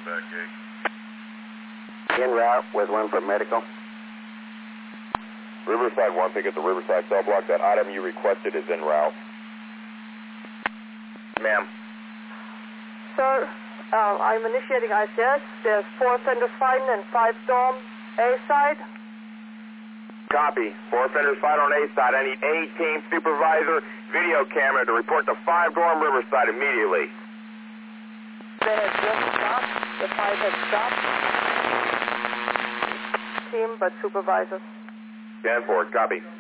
back gate. En route with one for medical. Riverside 1, pick at the Riverside cell block. That item you requested is en route. Ma'am. Sir, I'm initiating ICS. There's 4 offenders fighting and 5 dorm A side. Copy. 4 offenders fight on A side. I need A team supervisor, video camera to report to 5 dorm Riverside immediately. They had just stopped. The 5 had stopped. Team, but supervisor. 10-4, copy.